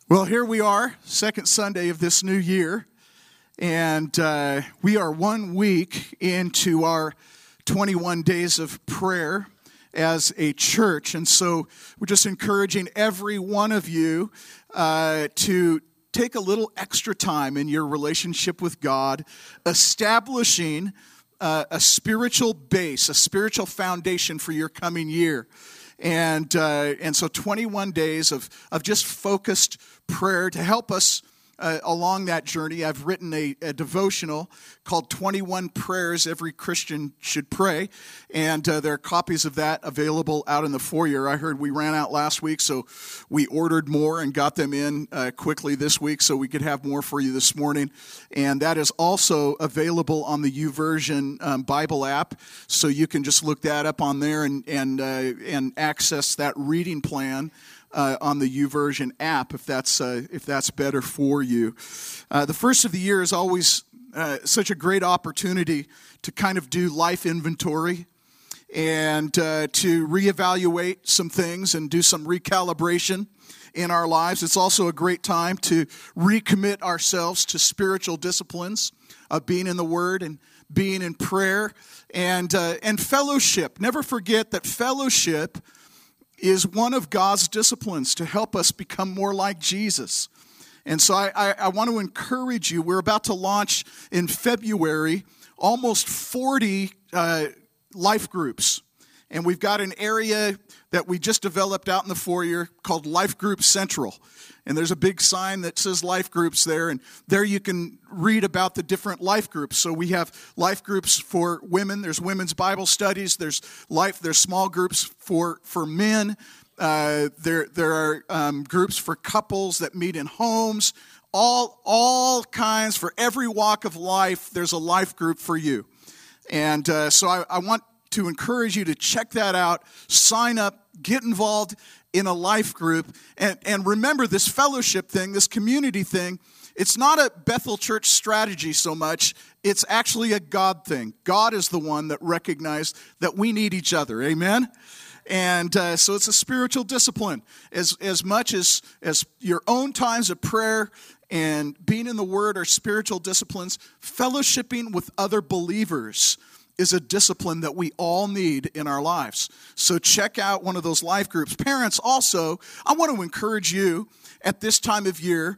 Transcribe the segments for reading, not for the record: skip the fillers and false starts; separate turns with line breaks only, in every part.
Well, here we are, second Sunday of this new year, and we are 1 week into our 21 days of prayer as a church, and so we're just encouraging every one of you to take a little extra time in your relationship with God, establishing a spiritual base, a spiritual foundation for your coming year. And so 21 days of just focused prayer to help us along that journey. I've written a devotional called 21 Prayers Every Christian Should Pray, and there are copies of that available out in the foyer. I heard we ran out last week, so we ordered more and got them in quickly this week so we could have more for you this morning. And that is also available on the YouVersion Bible app, so you can just look that up on there and access that reading plan on the YouVersion app, if that's better for you. The first of the year is always such a great opportunity to kind of do life inventory and to reevaluate some things and do some recalibration in our lives. It's also a great time to recommit ourselves to spiritual disciplines of being in the Word and being in prayer and fellowship. Never forget that fellowship is one of God's disciplines to help us become more like Jesus. And so I want to encourage you. We're about to launch in February almost 40 life groups. And we've got an area that we just developed out in the foyer called Life Group Central. And there's a big sign that says life groups there, and there you can read about the different life groups. So we have life groups for women, there's women's Bible studies, there's small groups for men, there are groups for couples that meet in homes, all kinds, for every walk of life, there's a life group for you. And so I want to encourage you to check that out, sign up, get involved in a life group, and remember this fellowship thing, this community thing, it's not a Bethel Church strategy so much, it's actually a God thing. God is the one that recognized that we need each other, amen? And so it's a spiritual discipline. As much as your own times of prayer and being in the Word are spiritual disciplines, fellowshipping with other believers is a discipline that we all need in our lives. So check out one of those life groups. Parents also, I want to encourage you at this time of year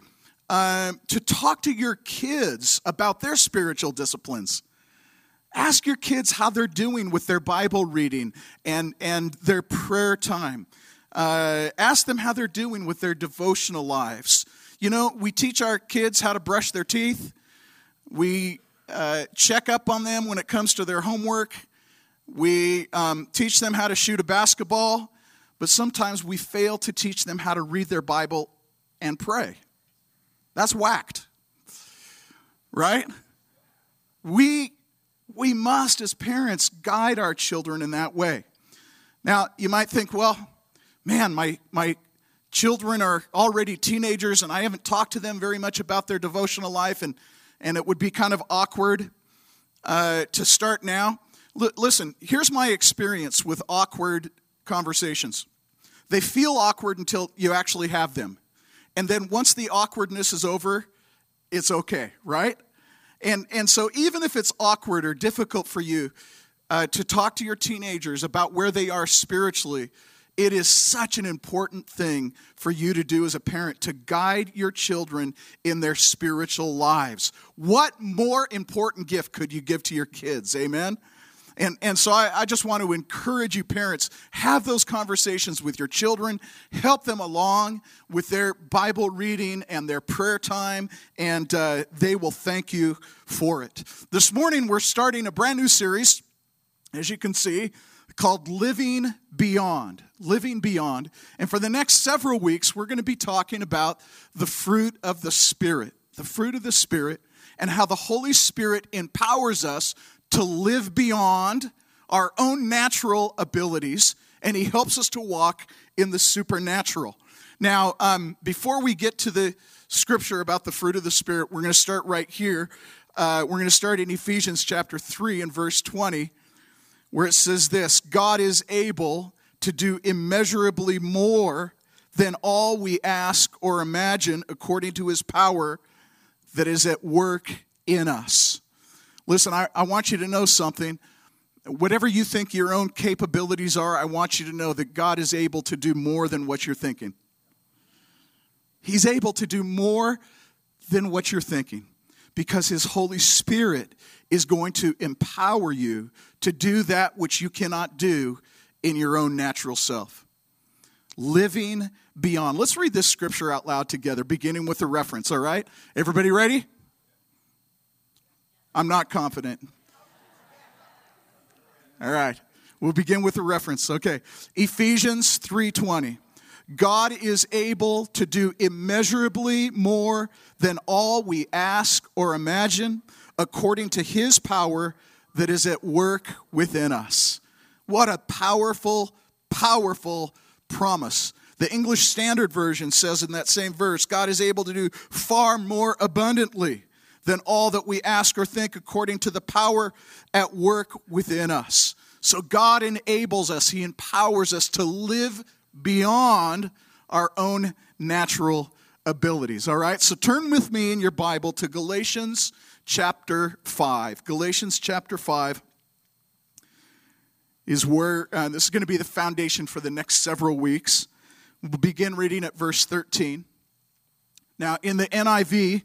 to talk to your kids about their spiritual disciplines. Ask your kids how they're doing with their Bible reading and their prayer time. Ask them how they're doing with their devotional lives. You know, we teach our kids how to brush their teeth. We check up on them when it comes to their homework. We teach them how to shoot a basketball, but sometimes we fail to teach them how to read their Bible and pray. That's whacked, right? We must, as parents, guide our children in that way. Now, you might think, well, man, my children are already teenagers, and I haven't talked to them very much about their devotional life, and it would be kind of awkward to start now. Listen, here's my experience with awkward conversations. They feel awkward until you actually have them. And then once the awkwardness is over, it's okay, right? And so even if it's awkward or difficult for you to talk to your teenagers about where they are spiritually, it is such an important thing for you to do as a parent, to guide your children in their spiritual lives. What more important gift could you give to your kids? Amen? And so I just want to encourage you parents, have those conversations with your children, help them along with their Bible reading and their prayer time, and they will thank you for it. This morning we're starting a brand new series, as you can see, called Living Beyond. Living Beyond. And for the next several weeks, we're going to be talking about the fruit of the Spirit. The fruit of the Spirit, and how the Holy Spirit empowers us to live beyond our own natural abilities, and He helps us to walk in the supernatural. Now, before we get to the scripture about the fruit of the Spirit, we're going to start right here. We're going to start in Ephesians chapter 3 and verse 20, where it says this: God is able to do immeasurably more than all we ask or imagine according to his power that is at work in us. Listen, I want you to know something. Whatever you think your own capabilities are, I want you to know that God is able to do more than what you're thinking. He's able to do more than what you're thinking because his Holy Spirit is going to empower you to do that which you cannot do in your own natural self. Living beyond. Let's read this scripture out loud together, beginning with a reference, all right? Everybody ready? I'm not confident. All right. We'll begin with a reference. Okay. Ephesians 3:20. God is able to do immeasurably more than all we ask or imagine according to his power that is at work within us. What a powerful, powerful promise. The English Standard Version says in that same verse, God is able to do far more abundantly than all that we ask or think according to the power at work within us. So God enables us, he empowers us to live beyond our own natural abilities. All right, so turn with me in your Bible to Galatians chapter 5. Galatians chapter 5 is where, this is going to be the foundation for the next several weeks. We'll begin reading at verse 13. Now, in the NIV,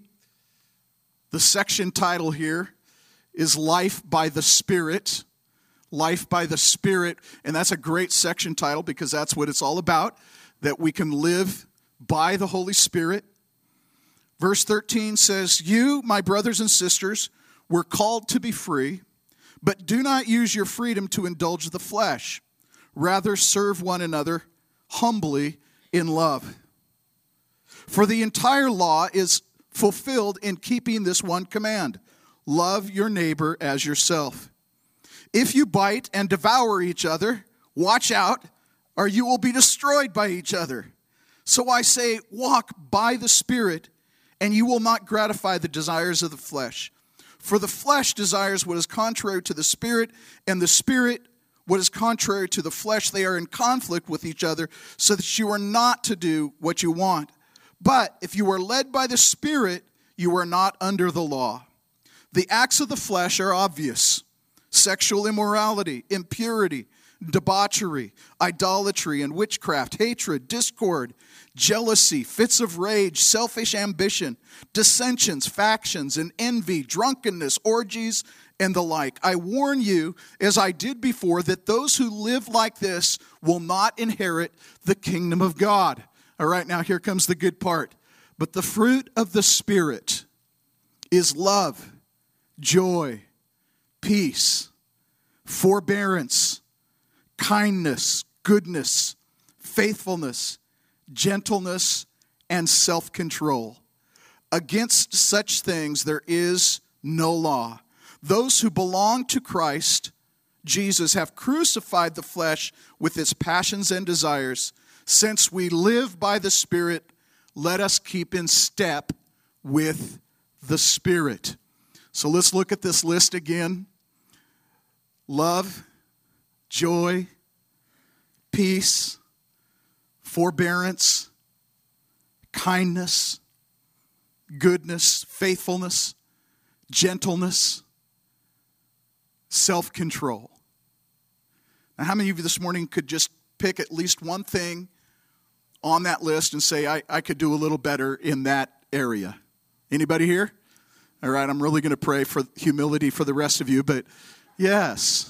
the section title here is Life by the Spirit. Life by the Spirit. And that's a great section title because that's what it's all about, that we can live by the Holy Spirit. Verse 13 says, "You, my brothers and sisters, were called to be free, but do not use your freedom to indulge the flesh. Rather, serve one another humbly in love. For the entire law is fulfilled in keeping this one command: love your neighbor as yourself. If you bite and devour each other, watch out, or you will be destroyed by each other. So I say, walk by the Spirit, and you will not gratify the desires of the flesh. For the flesh desires what is contrary to the Spirit, and the Spirit what is contrary to the flesh. They are in conflict with each other, so that you are not to do what you want. But if you are led by the Spirit, you are not under the law. The acts of the flesh are obvious: sexual immorality, impurity, debauchery, idolatry, and witchcraft, hatred, discord, jealousy, fits of rage, selfish ambition, dissensions, factions, and envy, drunkenness, orgies, and the like. I warn you, as I did before, that those who live like this will not inherit the kingdom of God." All right, now here comes the good part. "But the fruit of the Spirit is love, joy, peace, forbearance, kindness, goodness, faithfulness, gentleness, and self-control. Against such things there is no law. Those who belong to Christ Jesus have crucified the flesh with its passions and desires. Since we live by the Spirit, let us keep in step with the Spirit." So let's look at this list again. Love, joy, peace, forbearance, kindness, goodness, faithfulness, gentleness, self-control. Now, how many of you this morning could just pick at least one thing on that list and say, I could do a little better in that area? Anybody here? All right, I'm really going to pray for humility for the rest of you, but yes.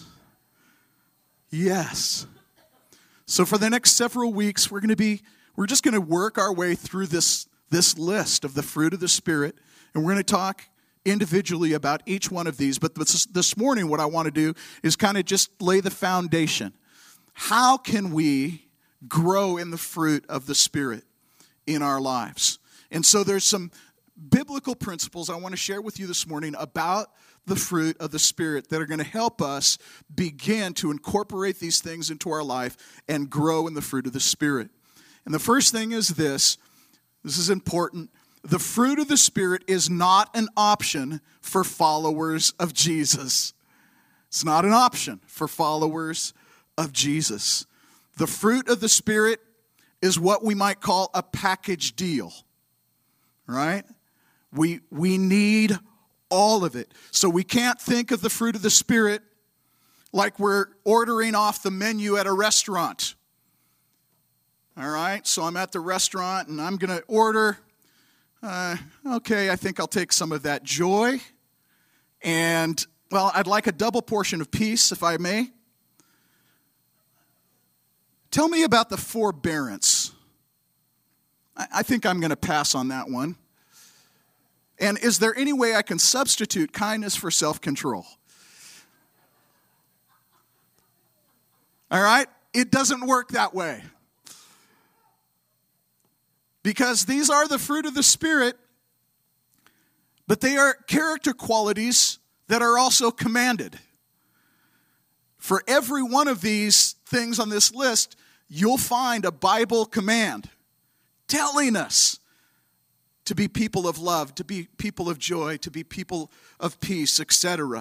Yes. So for the next several weeks, we're just going to work our way through this list of the fruit of the Spirit, and we're going to talk individually about each one of these. But this morning, what I want to do is kind of just lay the foundation. How can we grow in the fruit of the Spirit in our lives? And so there's some biblical principles I want to share with you this morning about the fruit of the Spirit that are going to help us begin to incorporate these things into our life and grow in the fruit of the Spirit. And the first thing is this is important. The fruit of the Spirit is not an option for followers of Jesus. It's not an option for followers of Jesus. The fruit of the Spirit is what we might call a package deal, right? We need all of it. So we can't think of the fruit of the Spirit like we're ordering off the menu at a restaurant. All right, so I'm at the restaurant and I'm going to order, okay, I think I'll take some of that joy. And, well, I'd like a double portion of peace, if I may. Tell me about the forbearance. I think I'm going to pass on that one. And is there any way I can substitute kindness for self-control? All right? It doesn't work that way. Because these are the fruit of the Spirit, but they are character qualities that are also commanded. For every one of these things on this list, you'll find a Bible command telling us to be people of love, to be people of joy, to be people of peace, etc.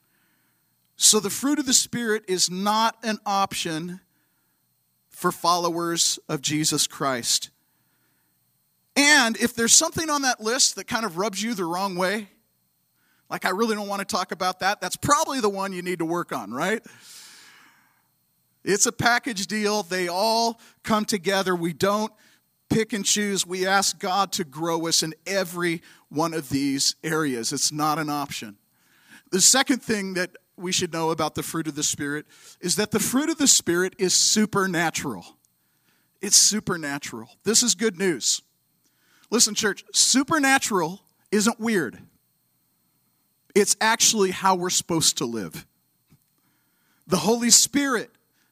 So the fruit of the Spirit is not an option for followers of Jesus Christ. And if there's something on that list that kind of rubs you the wrong way, like I really don't want to talk about that, that's probably the one you need to work on, right? It's a package deal. They all come together. We don't pick and choose. We ask God to grow us in every one of these areas. It's not an option. The second thing that we should know about the fruit of the Spirit is that the fruit of the Spirit is supernatural. It's supernatural. This is good news. Listen, church, supernatural isn't weird. It's actually how we're supposed to live. The Holy Spirit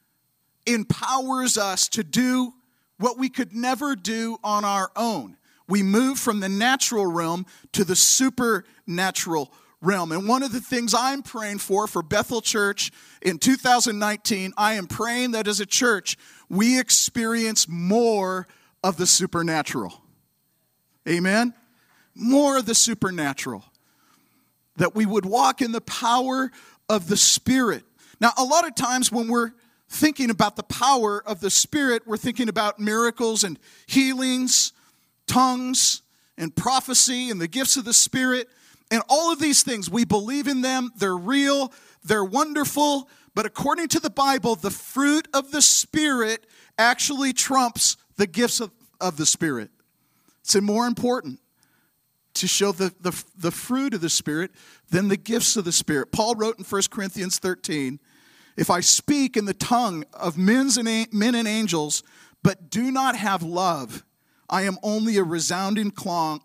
empowers us to do what we could never do on our own. We move from the natural realm to the supernatural realm. And one of the things I'm praying for Bethel Church in 2019, I am praying that as a church, we experience more of the supernatural. Amen? More of the supernatural. That we would walk in the power of the Spirit. Now, a lot of times when we're thinking about the power of the Spirit, we're thinking about miracles and healings, tongues and prophecy and the gifts of the Spirit. And all of these things, we believe in them. They're real. They're wonderful. But according to the Bible, the fruit of the Spirit actually trumps the gifts of the Spirit. It's more important to show the fruit of the Spirit than the gifts of the Spirit. Paul wrote in 1 Corinthians 13, if I speak in the tongue of men and angels, but do not have love, I am only a resounding gong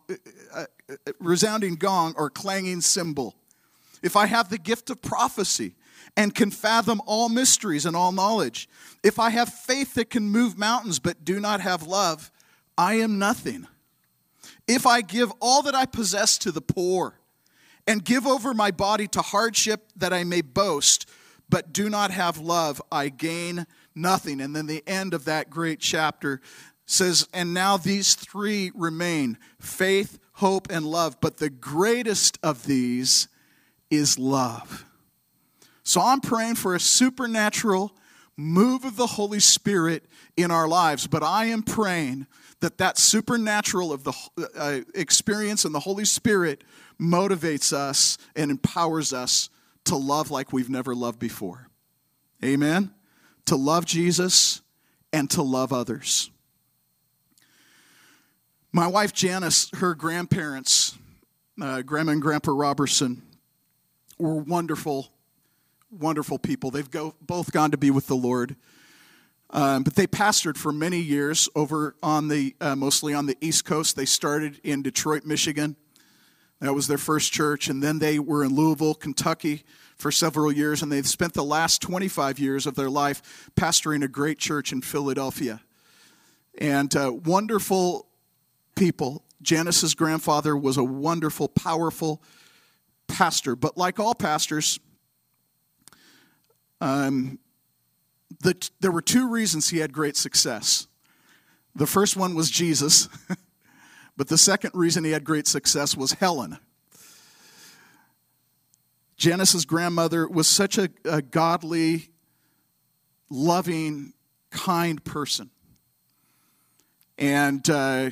or clanging cymbal. If I have the gift of prophecy and can fathom all mysteries and all knowledge, if I have faith that can move mountains but do not have love, I am nothing. If I give all that I possess to the poor and give over my body to hardship that I may boast, but do not have love, I gain nothing. And then the end of that great chapter says, and now these three remain, faith, hope, and love. But the greatest of these is love. So I'm praying for a supernatural move of the Holy Spirit in our lives. But I am praying that supernatural of the experience in the Holy Spirit motivates us and empowers us to love like we've never loved before. Amen? To love Jesus and to love others. My wife Janice, her grandparents, Grandma and Grandpa Robertson, were wonderful, wonderful people. They've both gone to be with the Lord. But they pastored for many years over on mostly on the East Coast. They started in Detroit, Michigan. That was their first church. And then they were in Louisville, Kentucky for several years. And they've spent the last 25 years of their life pastoring a great church in Philadelphia. And wonderful people. Janice's grandfather was a wonderful, powerful pastor. But like all pastors, there were two reasons he had great success. The first one was Jesus, but the second reason he had great success was Helen. Janice's grandmother was such a godly, loving, kind person. And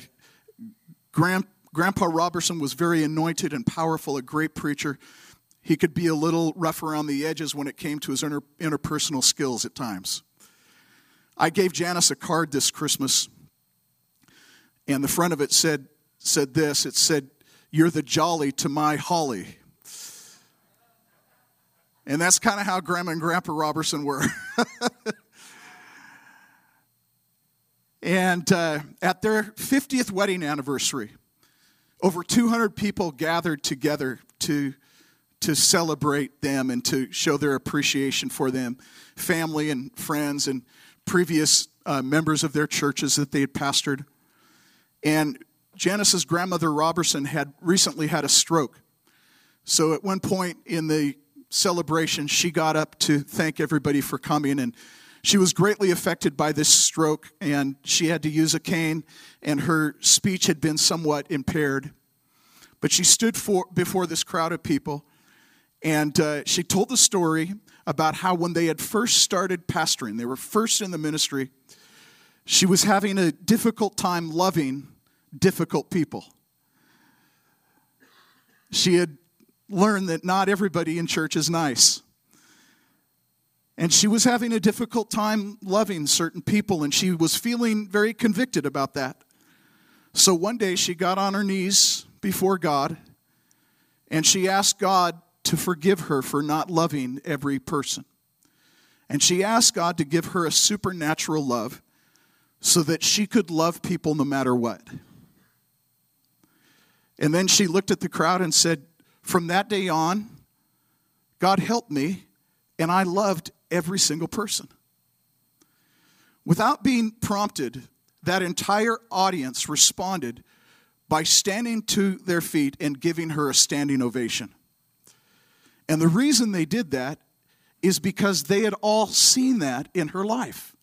Grandpa Robertson was very anointed and powerful, a great preacher. He could be a little rough around the edges when it came to his interpersonal skills at times. I gave Janice a card this Christmas, and the front of it said this. It said, "You're the jolly to my holly." And that's kind of how Grandma and Grandpa Robertson were. And at their 50th wedding anniversary, over 200 people gathered together to celebrate them and to show their appreciation for them, family and friends and previous members of their churches that they had pastored. And Janice's grandmother Robertson had recently had a stroke. So at one point in the celebration, she got up to thank everybody for coming, and she was greatly affected by this stroke, and she had to use a cane, and her speech had been somewhat impaired. But she stood before this crowd of people, and she told the story about how when they had first started pastoring, they were first in the ministry, she was having a difficult time loving difficult people. She had learned that not everybody in church is nice. And she was having a difficult time loving certain people, and she was feeling very convicted about that. So one day she got on her knees before God, and she asked God to forgive her for not loving every person. And she asked God to give her a supernatural love so that she could love people no matter what. And then she looked at the crowd and said, "From that day on, God helped me, and I loved every single person." Without being prompted, that entire audience responded by standing to their feet and giving her a standing ovation. And the reason they did that is because they had all seen that in her life.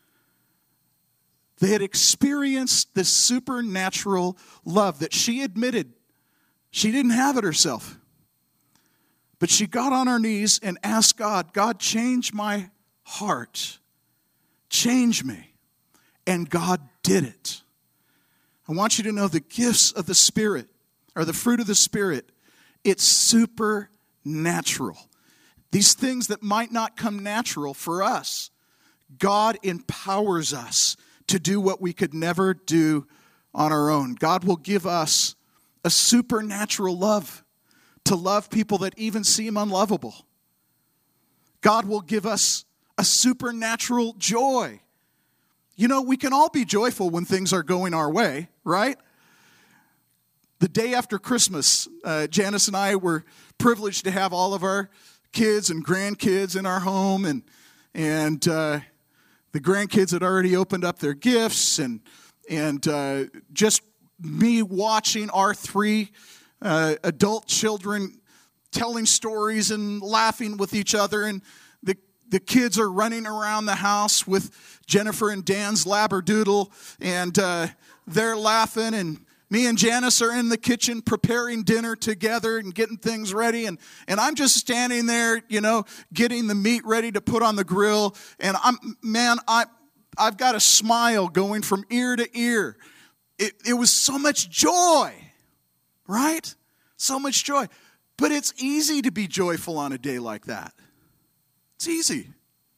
They had experienced this supernatural love that she admitted she didn't have it herself. But she got on her knees and asked God, "God, change my heart. Change me." And God did it. I want you to know the gifts of the Spirit, or the fruit of the Spirit, it's supernatural. These things that might not come natural for us, God empowers us to do what we could never do on our own. God will give us a supernatural love to love people that even seem unlovable. God will give us a supernatural joy. You know, we can all be joyful when things are going our way, right? The day after Christmas, Janice and I were privileged to have all of our kids and grandkids in our home, and the grandkids had already opened up their gifts, and just me watching our three adult children telling stories and laughing with each other, and the kids are running around the house with Jennifer and Dan's Labradoodle, and they're laughing, and me and Janice are in the kitchen preparing dinner together and getting things ready, and I'm just standing there, you know, getting the meat ready to put on the grill, and I've got a smile going from ear to ear. It was so much joy, right? So much joy. But it's easy to be joyful on a day like that. It's easy.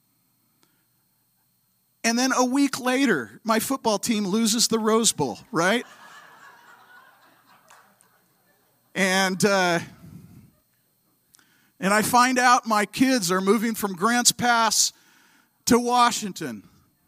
And then a week later, my football team loses the Rose Bowl, right? And I find out my kids are moving from Grants Pass to Washington.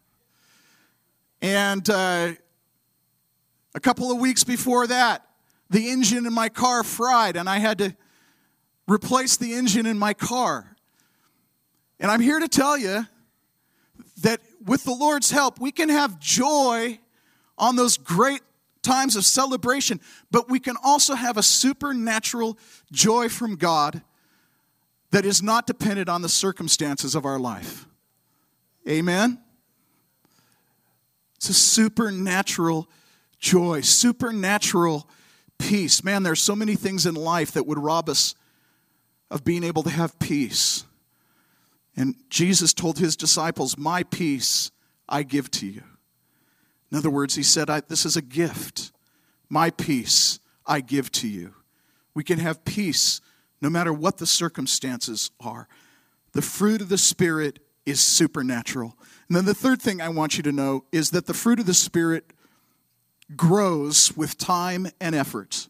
And a couple of weeks before that, the engine in my car fried, and I had to replace the engine in my car. And I'm here to tell you that with the Lord's help, we can have joy on those great times of celebration, but we can also have a supernatural joy from God that is not dependent on the circumstances of our life. Amen? It's a supernatural joy, supernatural peace. Man, there's so many things in life that would rob us of being able to have peace. And Jesus told his disciples, "My peace I give to you." In other words, he said, this is a gift. My peace I give to you. We can have peace no matter what the circumstances are. The fruit of the Spirit is supernatural. And then the third thing I want you to know is that the fruit of the Spirit grows with time and effort.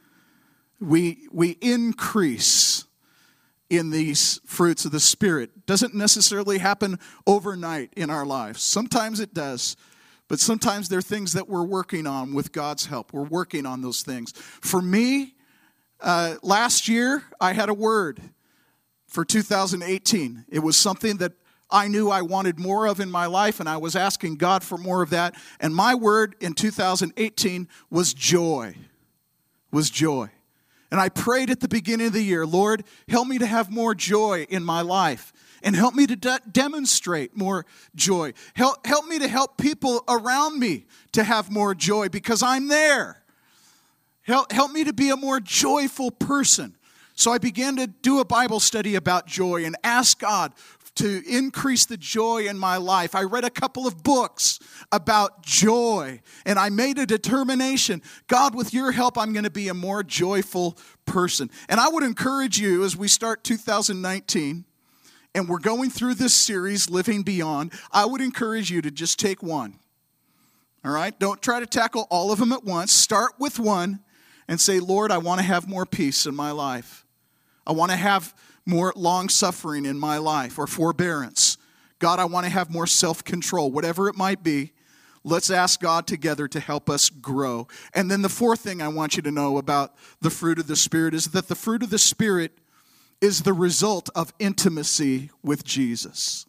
We increase in these fruits of the Spirit. Doesn't necessarily happen overnight in our lives. Sometimes it does, but sometimes there are things that we're working on with God's help. We're working on those things. For me, last year, I had a word for 2018. It was something that I knew I wanted more of in my life, and I was asking God for more of that. And my word in 2018 was joy. Was joy. And I prayed at the beginning of the year, Lord, help me to have more joy in my life. And help me to demonstrate more joy. Help me to help people around me to have more joy because I'm there. Help me to be a more joyful person. So I began to do a Bible study about joy and ask God to increase the joy in my life. I read a couple of books about joy, and I made a determination, God, with your help, I'm going to be a more joyful person. And I would encourage you as we start 2019, and we're going through this series, Living Beyond, I would encourage you to just take one. All right? Don't try to tackle all of them at once. Start with one and say, Lord, I want to have more peace in my life. I want to have more long-suffering in my life or forbearance. God, I want to have more self-control. Whatever it might be, let's ask God together to help us grow. And then the fourth thing I want you to know about the fruit of the Spirit is that the fruit of the Spirit is the result of intimacy with Jesus.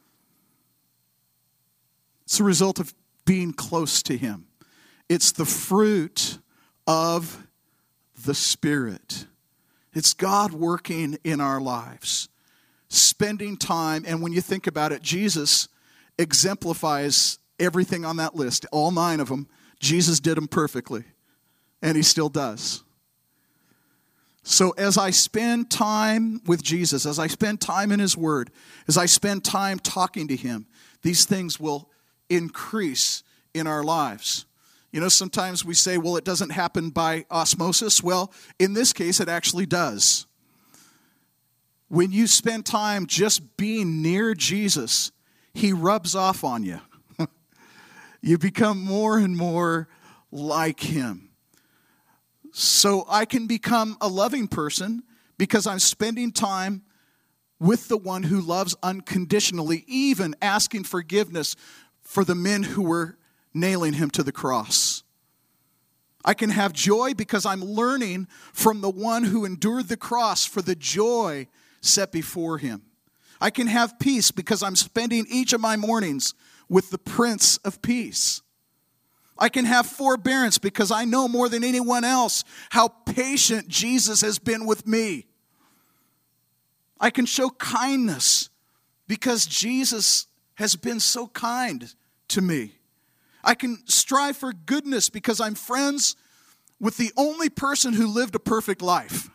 It's the result of being close to Him. It's the fruit of the Spirit. It's God working in our lives, spending time. And when you think about it, Jesus exemplifies everything on that list, all 9 of them. Jesus did them perfectly, and He still does. So as I spend time with Jesus, as I spend time in His Word, as I spend time talking to Him, these things will increase in our lives. You know, sometimes we say, well, it doesn't happen by osmosis. Well, in this case, it actually does. When you spend time just being near Jesus, He rubs off on you. You become more and more like Him. So I can become a loving person because I'm spending time with the one who loves unconditionally, even asking forgiveness for the men who were nailing Him to the cross. I can have joy because I'm learning from the one who endured the cross for the joy set before Him. I can have peace because I'm spending each of my mornings with the Prince of Peace. I can have forbearance because I know more than anyone else how patient Jesus has been with me. I can show kindness because Jesus has been so kind to me. I can strive for goodness because I'm friends with the only person who lived a perfect life.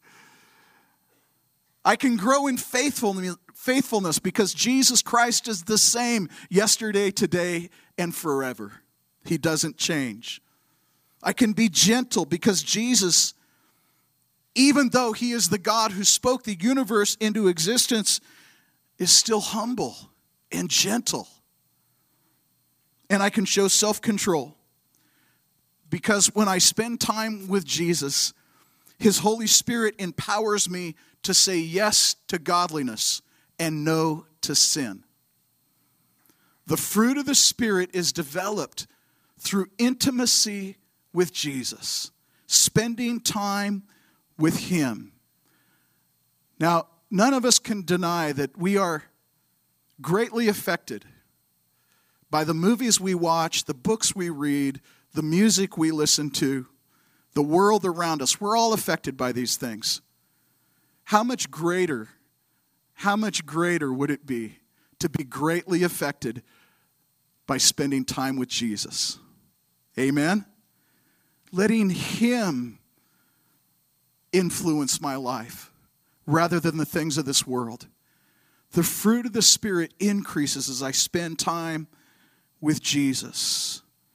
I can grow in faithfulness because Jesus Christ is the same yesterday, today, and forever. He doesn't change. I can be gentle because Jesus, even though He is the God who spoke the universe into existence, is still humble and gentle. And I can show self-control because when I spend time with Jesus, His Holy Spirit empowers me to say yes to godliness and no to sin. The fruit of the Spirit is developed through intimacy with Jesus, spending time with Him. Now, none of us can deny that we are greatly affected by the movies we watch, the books we read, the music we listen to, the world around us. We're all affected by these things. How much greater would it be to be greatly affected by spending time with Jesus? Amen? Letting Him influence my life rather than the things of this world. The fruit of the Spirit increases as I spend time with Jesus.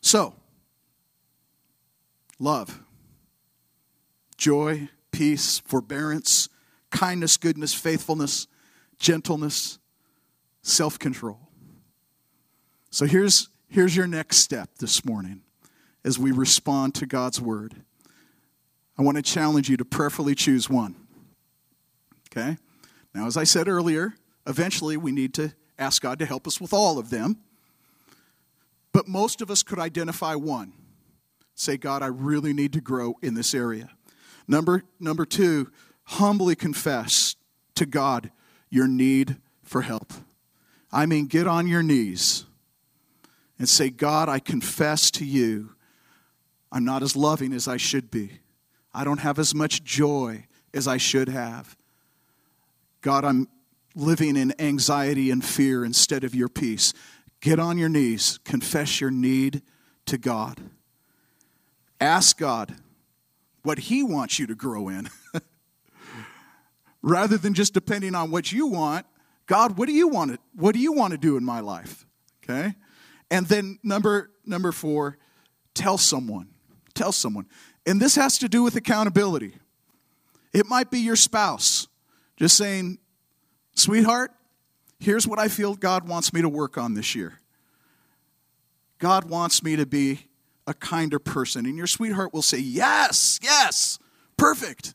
So, love, joy, peace, forbearance, kindness, goodness, faithfulness, gentleness, self-control. So here's your next step this morning as we respond to God's word. I want to challenge you to prayerfully choose one. Okay? Now, as I said earlier, eventually we need to ask God to help us with all of them. But most of us could identify one. Say, God, I really need to grow in this area. Number two, humbly confess to God your need for help. I mean, get on your knees and say, God, I confess to you, I'm not as loving as I should be. I don't have as much joy as I should have. God, I'm living in anxiety and fear instead of your peace. Get on your knees. Confess your need to God. Ask God what he wants you to grow in. Rather than just depending on what you want, God, what do you want to do in my life? Okay? And then number 4, tell someone. Tell someone. And this has to do with accountability. It might be your spouse just saying, sweetheart, here's what I feel God wants me to work on this year. God wants me to be a kinder person. And your sweetheart will say, yes, yes, perfect.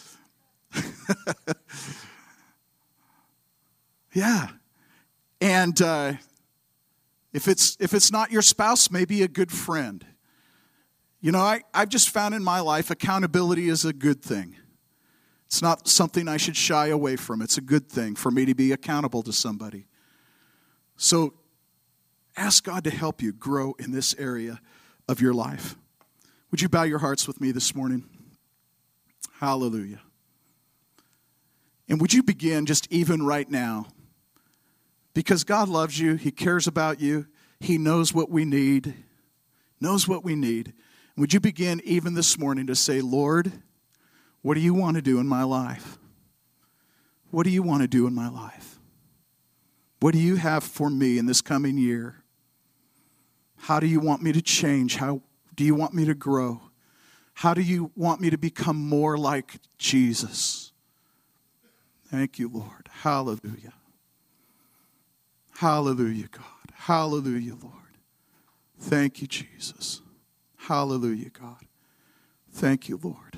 Yeah. And if it's not your spouse, maybe a good friend. You know, I've just found in my life accountability is a good thing. It's not something I should shy away from. It's a good thing for me to be accountable to somebody. So ask God to help you grow in this area of your life. Would you bow your hearts with me this morning? Hallelujah. And would you begin just even right now? Because God loves you. He cares about you. He knows what we need. Knows what we need. Would you begin even this morning to say, Lord, what do you want to do in my life? What do you want to do in my life? What do you have for me in this coming year? How do you want me to change? How do you want me to grow? How do you want me to become more like Jesus? Thank you, Lord. Hallelujah. Hallelujah, God. Hallelujah, Lord. Thank you, Jesus. Hallelujah, God. Thank you, Lord.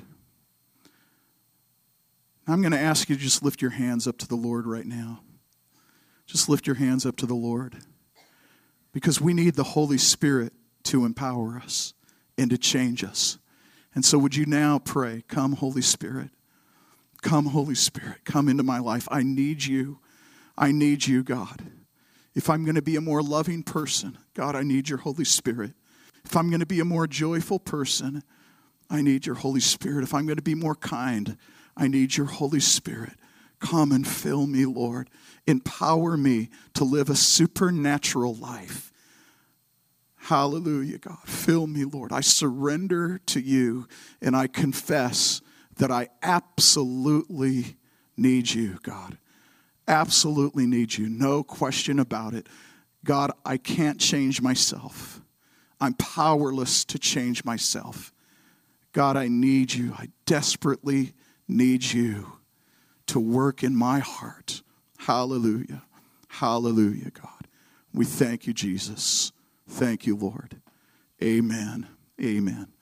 I'm going to ask you to just lift your hands up to the Lord right now. Just lift your hands up to the Lord. Because we need the Holy Spirit to empower us and to change us. And so would you now pray, come Holy Spirit. Come Holy Spirit. Come into my life. I need you. I need you, God. If I'm going to be a more loving person, God, I need your Holy Spirit. If I'm going to be a more joyful person, I need your Holy Spirit. If I'm going to be more kind, I need your Holy Spirit. Come and fill me, Lord. Empower me to live a supernatural life. Hallelujah, God. Fill me, Lord. I surrender to you, and I confess that I absolutely need you, God. Absolutely need you. No question about it. God, I can't change myself. I'm powerless to change myself. God, I need you. I desperately need you to work in my heart. Hallelujah. Hallelujah, God. We thank you, Jesus. Thank you, Lord. Amen. Amen.